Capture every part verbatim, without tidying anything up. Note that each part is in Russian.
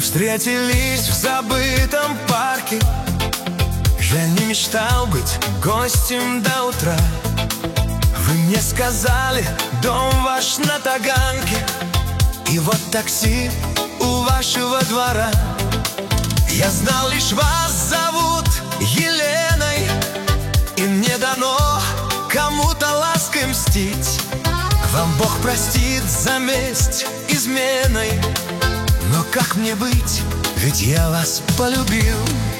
встретились в забытом парке. Я не мечтал быть гостем до утра. Вы мне сказали, дом ваш на Таганке, и вот такси у вашего двора. Я знал, лишь вас зовут Еленой, и мне дано кому-то лаской мстить. Вам Бог простит за месть изменой, но как мне быть, ведь я вас полюбил.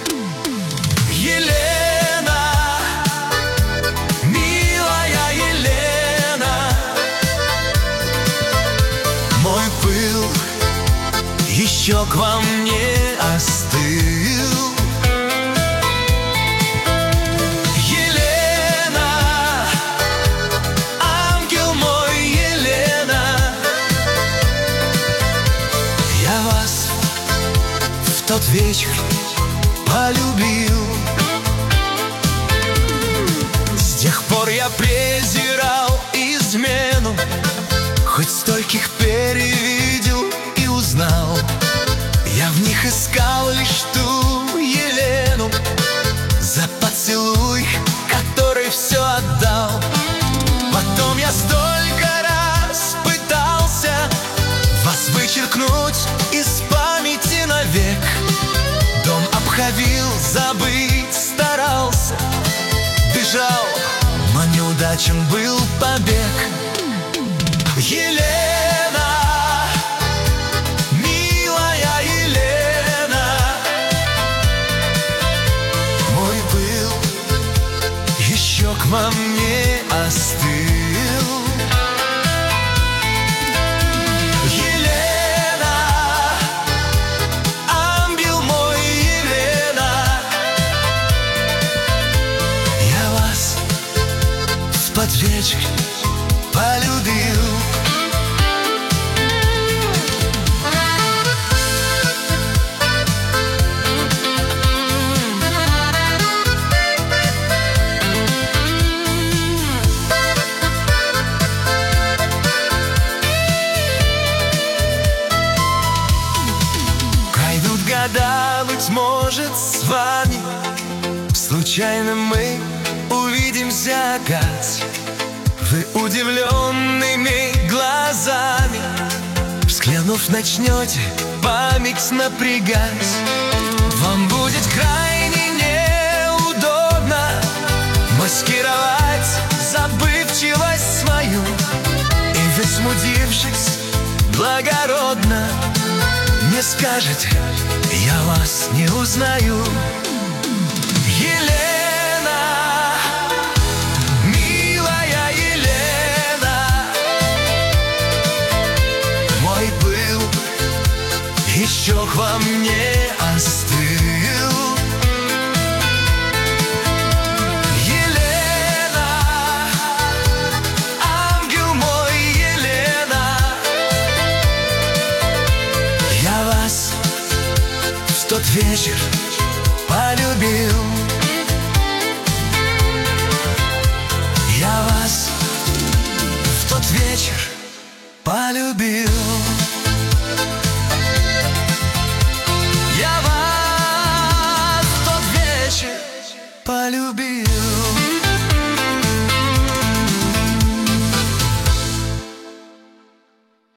Елена, милая Елена, мой пыл еще к вам не остыл. Елена, ангел мой, Елена, я вас в тот вечер полюбил. С тех пор я презирал измену, хоть стольких перевидел и узнал. Я в них искал лишь ту Елену, за поцелуй, который все отдал. Потом я столько раз пытался вас вычеркнуть из памяти навек. Дом обходил, забыть старался, бежал, но неудачен был побег. Елена, милая Елена, мой пыл еще к вам не остыл. Елена, ангел мой, Елена, я вас в тот вечер полюбил. Пройдут года, быть может, с вами случайно мы увидимся опять. Вы удивленными глазами, взглянув, начнете память напрягать. Вам будет крайне неудобно маскировать забывчивость свою, и вы, смутившись благородно, не скажете: я вас не узнаю. Елена, милая Елена, мой пыл еще к вам не остыл. Елена, ангел мой, Елена, я вас в тот вечер полюбил. Я вас в тот вечер полюбил. Я вас в тот вечер полюбил.